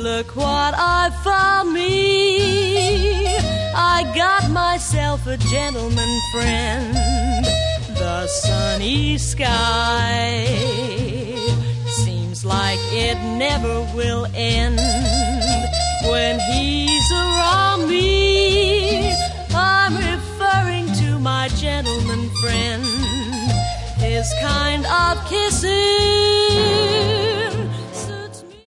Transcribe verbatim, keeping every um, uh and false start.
Look what I found me. I got myself a gentleman friend. The sunny sky seems like it never will end. When he's around me, I'm referring to my gentleman friend. His kind of kisses